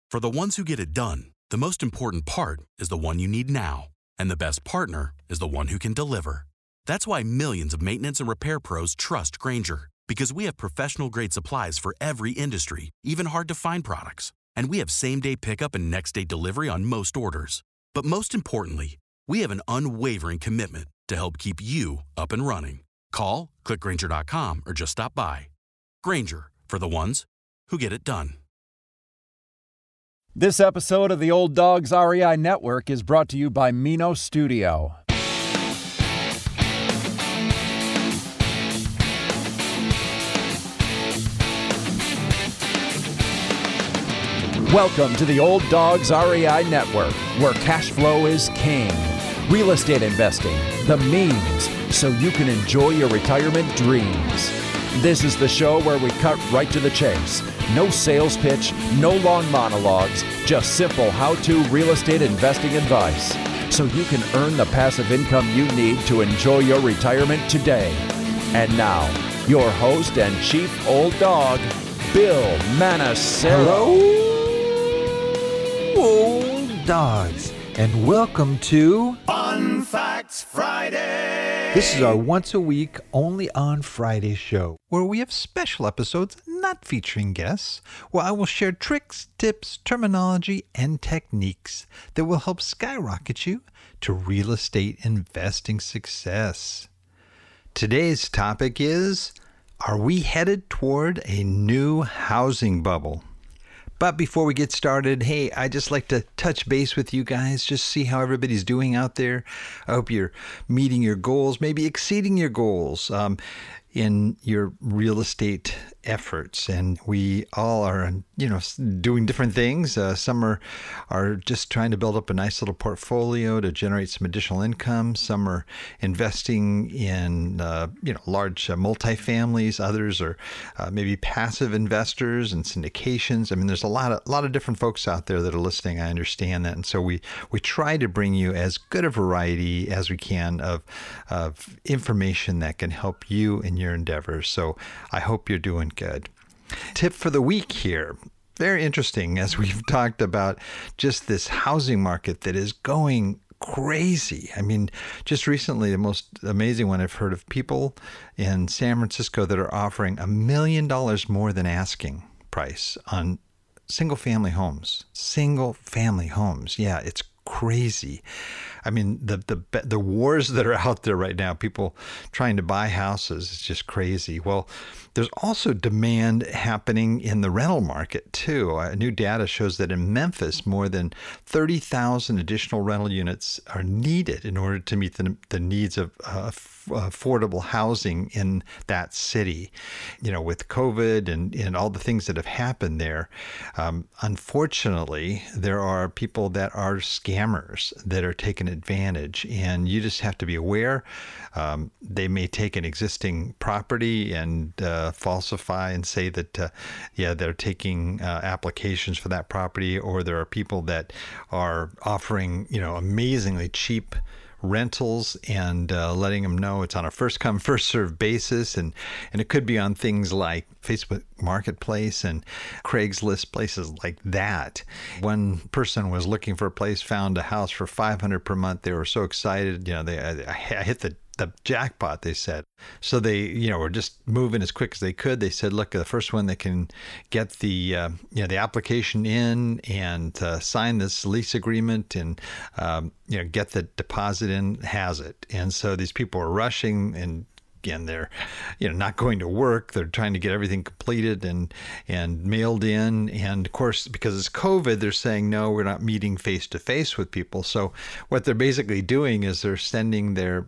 For the ones who get it done, the most important part is the one you need now. And the best partner is the one who can deliver. That's why millions of maintenance and repair pros trust Grainger, because we have professional-grade supplies for every industry, even hard-to-find products. And we have same-day pickup and next-day delivery on most orders. But most importantly, we have an unwavering commitment to help keep you up and running. Call, click Grainger.com, or just stop by. Grainger, for the ones who get it done. This episode of the Old Dogs REI Network is brought to you by Mino Studio. Welcome to the Old Dogs REI Network, where cash flow is king. Real estate investing, the means, so you can enjoy your retirement dreams. This is the show where we cut right to the chase. No sales pitch, no long monologues, just simple how-to real estate investing advice, so you can earn the passive income you need to enjoy your retirement today. And now, your host and chief old dog, Bill Manassero. Hello, old dogs, and welcome to Fun Facts Friday. This is our once-a-week, only on Friday show, where we have special episodes not featuring guests, where I will share tricks, tips, terminology, and techniques that will help skyrocket you to real estate investing success. Today's topic is, are we headed toward a new housing bubble? But before we get started, hey, I'd just like to touch base with you guys, just see how everybody's doing out there. I hope you're meeting your goals, maybe exceeding your goals in your real estate efforts. And we all are, doing different things. Some are just trying to build up a nice little portfolio to generate some additional income. Some are investing in, large multifamilies. Others are maybe passive investors and syndications. I mean, there's a lot of different folks out there that are listening. I understand that. And so we try to bring you as good a variety as we can of information that can help you in your endeavors. So I hope you're doing good. Tip for the week here. Very interesting, as we've talked about just this housing market that is going crazy. I mean, just recently, the most amazing one I've heard of, people in San Francisco that are offering $1 million more than asking price on single-family homes. Single-family homes. Yeah, it's crazy. I mean, the wars that are out there right now, people trying to buy houses, it's just crazy. Well, there's also demand happening in the rental market too. New data shows that in Memphis, more than 30,000 additional rental units are needed in order to meet the needs of affordable housing in that city. With COVID and all the things that have happened there, unfortunately, there are people that are scammers that are taking advantage, and you just have to be aware. They may take an existing property and falsify and say that, they're taking applications for that property, or there are people that are offering, amazingly cheap rentals and letting them know it's on a first come first served basis, and it could be on things like Facebook Marketplace and Craigslist, places like that. One person was looking for a place, found a house for $500 per month. They were so excited, I hit the jackpot, they said. So they, were just moving as quick as they could. They said, look, the first one that can get the application in and sign this lease agreement and, get the deposit in, has it. And so these people are rushing, and again, they're, not going to work. They're trying to get everything completed and mailed in. And of course, because it's COVID, they're saying, no, we're not meeting face to face with people. So what they're basically doing is they're sending their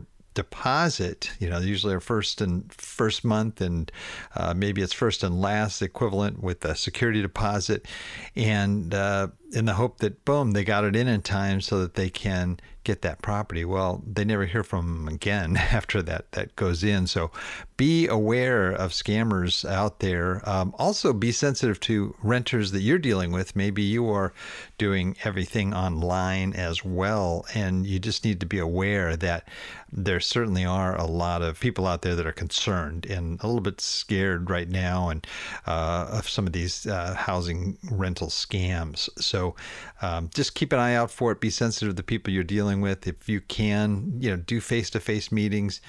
deposit, usually our first month, and maybe it's first and last equivalent with a security deposit. And in the hope that, boom, they got it in time so that they can get that property. Well, they never hear from them again after that goes in. So be aware of scammers out there. Also be sensitive to renters that you're dealing with. Maybe you are doing everything online as well, and you just need to be aware that there certainly are a lot of people out there that are concerned and a little bit scared right now and of some of these housing rental scams. So just keep an eye out for it. Be sensitive to the people you're dealing with. If you can, do face-to-face meetings.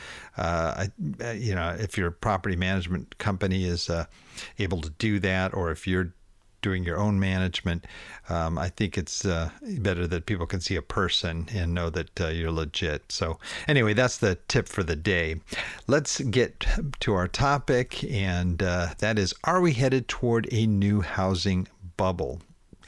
If your property management company is able to do that, or if you're doing your own management, I think it's better that people can see a person and know that you're legit. So anyway, that's the tip for the day. Let's get to our topic, and that is, are we headed toward a new housing bubble?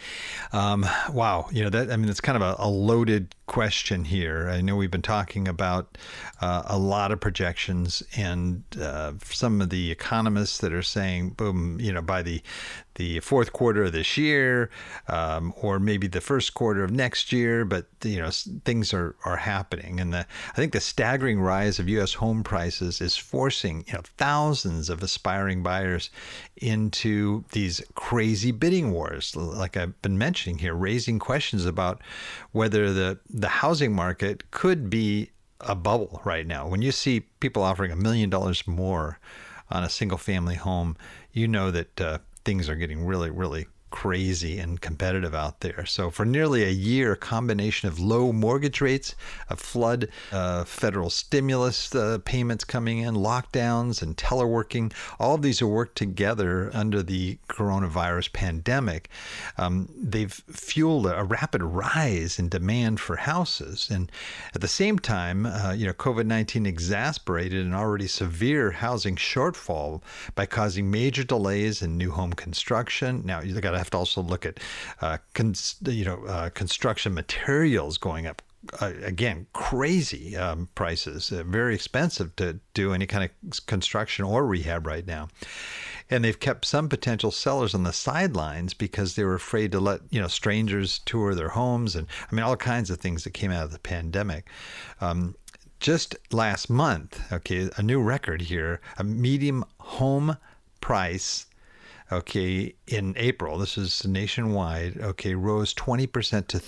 Wow. It's kind of a loaded question here. I know we've been talking about a lot of projections, and some of the economists that are saying, boom, by the fourth quarter of this year, or maybe the first quarter of next year, but things are happening. And I think the staggering rise of U.S. home prices is forcing thousands of aspiring buyers into these crazy bidding wars, like I've been mentioning here, raising questions about whether the housing market could be a bubble right now. When you see people offering $1 million more on a single family home, you know that things are getting really, really crazy and competitive out there. So for nearly a year, a combination of low mortgage rates, a flood of federal stimulus payments coming in, lockdowns and teleworking, all of these have worked together under the coronavirus pandemic. They've fueled a rapid rise in demand for houses. And at the same time, COVID-19 exacerbated an already severe housing shortfall by causing major delays in new home construction. Now, you got to have to also look at construction materials going up. Again, crazy prices, very expensive to do any kind of construction or rehab right now. And they've kept some potential sellers on the sidelines because they were afraid to let strangers tour their homes, and all kinds of things that came out of the pandemic. Just last month, a new record here, a median home price, in April, this is nationwide, rose 20% to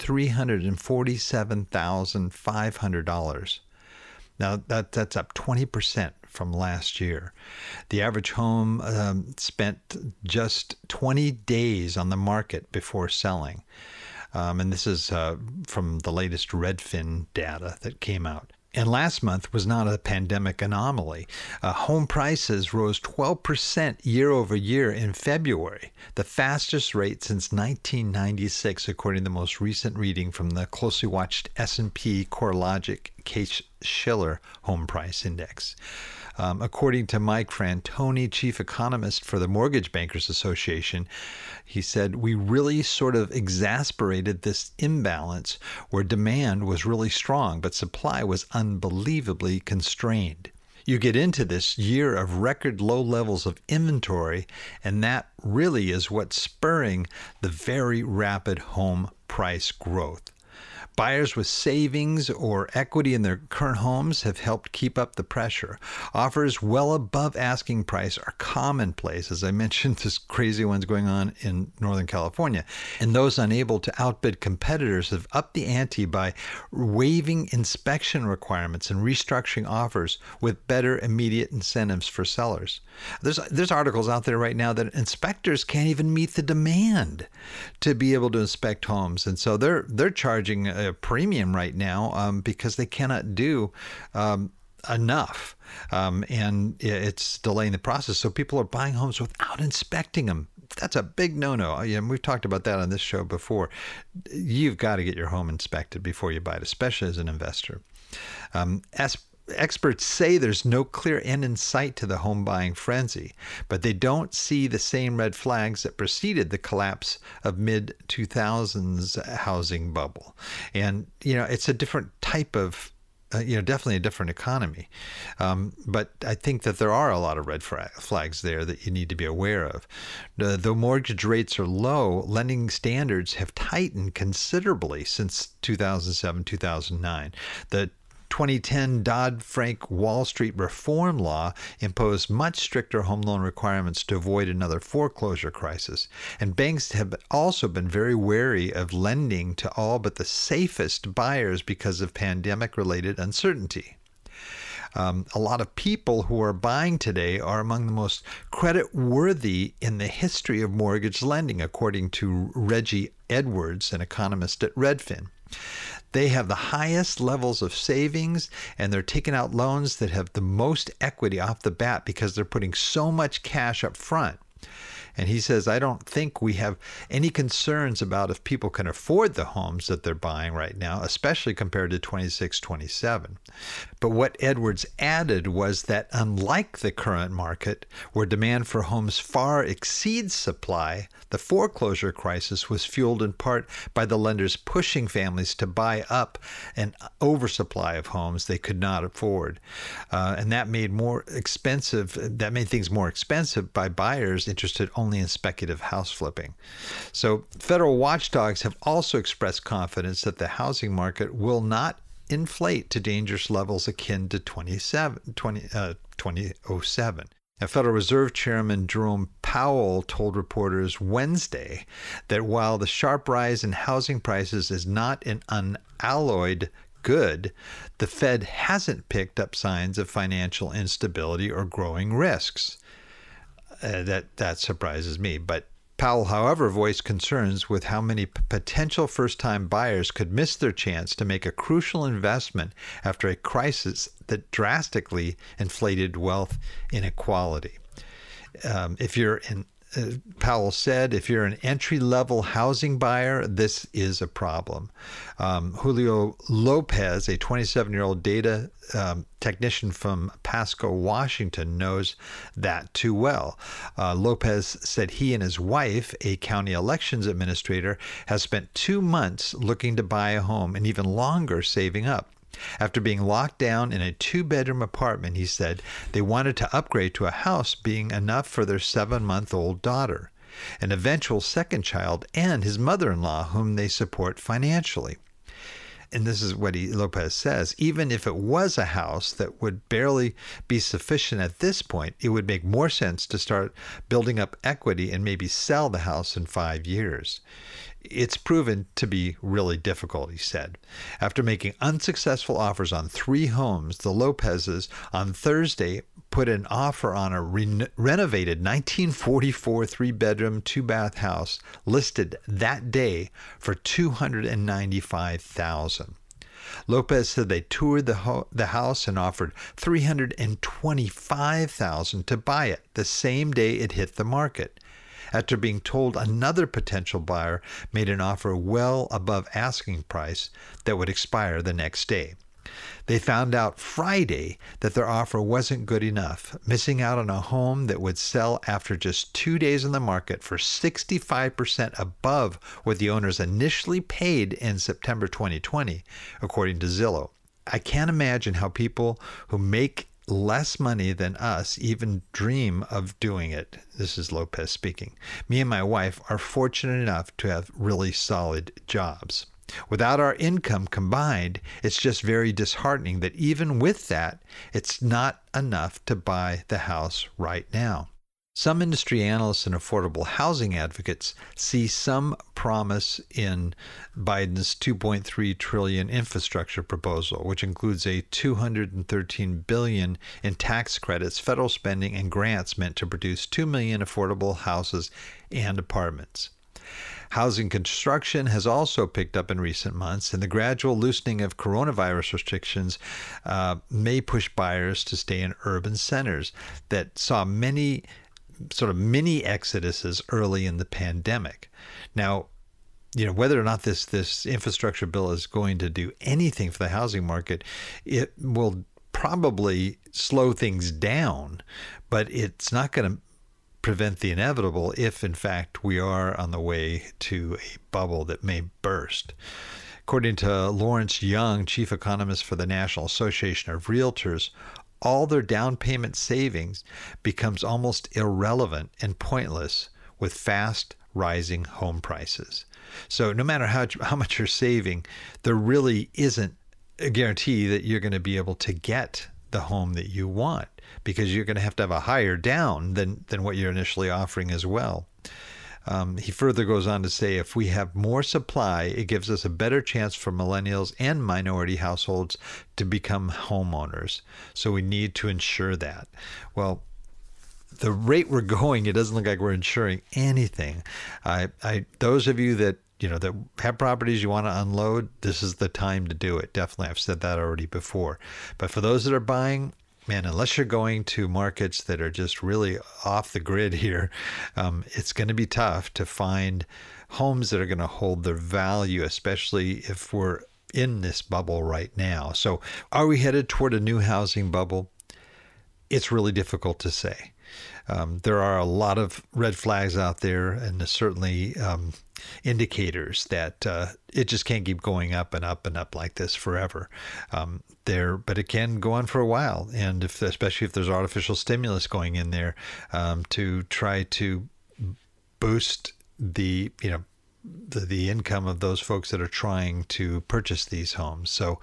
$347,500. Now, that's up 20% from last year. The average home spent just 20 days on the market before selling. And this is from the latest Redfin data that came out. And last month was not a pandemic anomaly. Home prices rose 12% year over year in February, the fastest rate since 1996, according to the most recent reading from the closely watched S&P CoreLogic Case-Shiller Home Price Index. According to Mike Frantoni, chief economist for the Mortgage Bankers Association, he said, we really sort of exasperated this imbalance where demand was really strong, but supply was unbelievably constrained. You get into this year of record low levels of inventory, and that really is what's spurring the very rapid home price growth. Buyers with savings or equity in their current homes have helped keep up the pressure. Offers well above asking price are commonplace. As I mentioned, this crazy one's going on in Northern California. And those unable to outbid competitors have upped the ante by waiving inspection requirements and restructuring offers with better immediate incentives for sellers. There's articles out there right now that inspectors can't even meet the demand to be able to inspect homes. And so they're charging a premium right now because they cannot do enough, and it's delaying the process. So people are buying homes without inspecting them. That's a big no-no. And we've talked about that on this show before. You've got to get your home inspected before you buy it, especially as an investor. Experts say there's no clear end in sight to the home buying frenzy, but they don't see the same red flags that preceded the collapse of mid-2000s housing bubble. And, it's a different type of definitely a different economy. But I think that there are a lot of red flags there that you need to be aware of. Though mortgage rates are low, lending standards have tightened considerably since 2007, 2009. The 2010 Dodd-Frank Wall Street reform law imposed much stricter home loan requirements to avoid another foreclosure crisis. And banks have also been very wary of lending to all but the safest buyers because of pandemic-related uncertainty. A lot of people who are buying today are among the most credit-worthy in the history of mortgage lending, according to Reggie Edwards, an economist at Redfin. They have the highest levels of savings, and they're taking out loans that have the most equity off the bat because they're putting so much cash up front. And he says, I don't think we have any concerns about if people can afford the homes that they're buying right now, especially compared to 26, 27. But what Edwards added was that unlike the current market, where demand for homes far exceeds supply, the foreclosure crisis was fueled in part by the lenders pushing families to buy up an oversupply of homes they could not afford. And that made things more expensive by buyers interested only in speculative house flipping. So federal watchdogs have also expressed confidence that the housing market will not inflate to dangerous levels akin to 2007. Now, Federal Reserve Chairman Jerome Powell told reporters Wednesday that while the sharp rise in housing prices is not an unalloyed good, the Fed hasn't picked up signs of financial instability or growing risks. That surprises me. But Powell, however, voiced concerns with how many potential first-time buyers could miss their chance to make a crucial investment after a crisis that drastically inflated wealth inequality. Powell said, if you're an entry-level housing buyer, this is a problem. Julio Lopez, a 27-year-old data technician from Pasco, Washington, knows that too well. Lopez said he and his wife, a county elections administrator, has spent 2 months looking to buy a home and even longer saving up. After being locked down in a 2-bedroom apartment, he said they wanted to upgrade to a house being enough for their 7-month-old daughter, an eventual second child, and his mother-in-law, whom they support financially. And this is what Lopez says, even if it was a house that would barely be sufficient at this point, it would make more sense to start building up equity and maybe sell the house in 5 years. It's proven to be really difficult, he said. After making unsuccessful offers on 3 homes, the Lopezes on Thursday put an offer on a renovated 1944 3-bedroom, 2-bath house listed that day for $295,000. Lopez said they toured the house and offered $325,000 to buy it the same day it hit the market, after being told another potential buyer made an offer well above asking price that would expire the next day. They found out Friday that their offer wasn't good enough, missing out on a home that would sell after just 2 days on the market for 65% above what the owners initially paid in September 2020, according to Zillow. I can't imagine how people who make less money than us even dream of doing it. This is Lopez speaking. Me and my wife are fortunate enough to have really solid jobs. Without our income combined, it's just very disheartening that even with that, it's not enough to buy the house right now. Some industry analysts and affordable housing advocates see some promise in Biden's $2.3 trillion infrastructure proposal, which includes a $213 billion in tax credits, federal spending, and grants meant to produce 2 million affordable houses and apartments. Housing construction has also picked up in recent months, and the gradual loosening of coronavirus restrictions may push buyers to stay in urban centers that saw many sort of mini exoduses early in the pandemic. Now, whether or not this infrastructure bill is going to do anything for the housing market, it will probably slow things down, but it's not going to prevent the inevitable if, in fact, we are on the way to a bubble that may burst. According to Lawrence Young, chief economist for the National Association of Realtors, all their down payment savings becomes almost irrelevant and pointless with fast rising home prices. So no matter how much you're saving, there really isn't a guarantee that you're going to be able to get the home that you want, because you're going to have a higher down than what you're initially offering as well. He further goes on to say, if we have more supply, it gives us a better chance for millennials and minority households to become homeowners. So we need to ensure that. Well, the rate we're going, it doesn't look like we're insuring anything. Those of you that that have properties you want to unload, this is the time to do it. Definitely, I've said that already before. But for those that are buying, man, unless you're going to markets that are just really off the grid here, it's going to be tough to find homes that are going to hold their value, especially if we're in this bubble right now. So are we headed toward a new housing bubble? It's really difficult to say. There are a lot of red flags out there, and there's certainly indicators that it just can't keep going up and up and up like this forever. But it can go on for a while, and especially if there's artificial stimulus going in there to try to boost the income of those folks that are trying to purchase these homes. So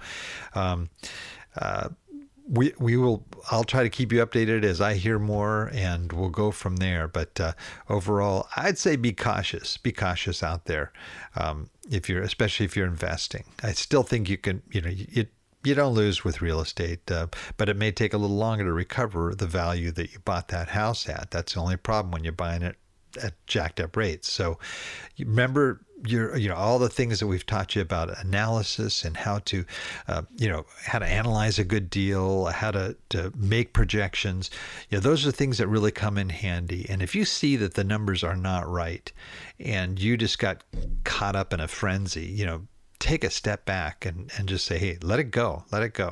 I'll try to keep you updated as I hear more, and we'll go from there. But overall, I'd say be cautious out there. Especially if you're investing. I still think you can, you don't lose with real estate, but it may take a little longer to recover the value that you bought that house at. That's the only problem when you're buying it at jacked up rates. So remember all the things that we've taught you about analysis and how to analyze a good deal, how to make projections. Those are things that really come in handy. And if you see that the numbers are not right and you just got caught up in a frenzy, take a step back and just say, hey, let it go.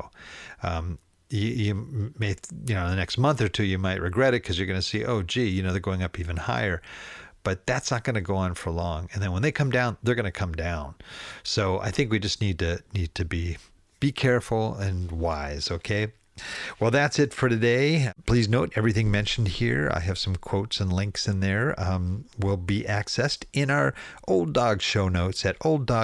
You may, in the next month or two, you might regret it because you're going to see, oh, gee, they're going up even higher. But that's not going to go on for long. And then when they come down, they're going to come down. So I think we just need to be careful and wise, okay? Well, that's it for today. Please note everything mentioned here. I have some quotes and links in there. Will be accessed in our Old Dogs show notes at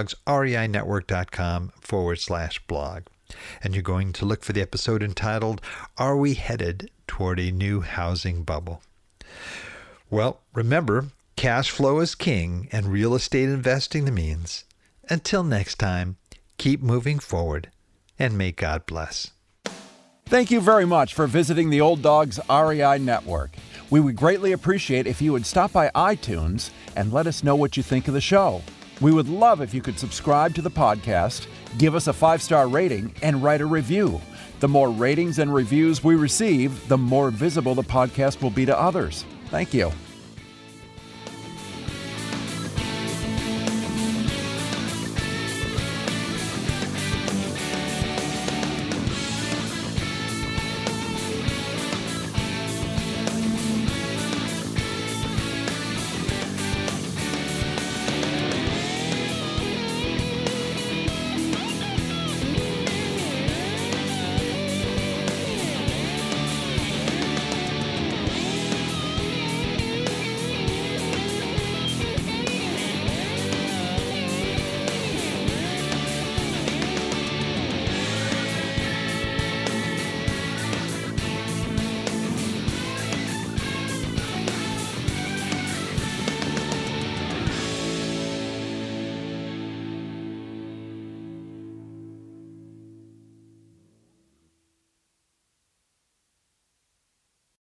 olddogsreinetwork.com/blog. And you're going to look for the episode entitled, Are We Headed Toward a New Housing Bubble? Well, remember, cash flow is king and real estate investing the means. Until next time, keep moving forward and may God bless. Thank you very much for visiting the Old Dogs REI Network. We would greatly appreciate if you would stop by iTunes and let us know what you think of the show. We would love if you could subscribe to the podcast, give us a 5-star rating, and write a review. The more ratings and reviews we receive, the more visible the podcast will be to others. Thank you.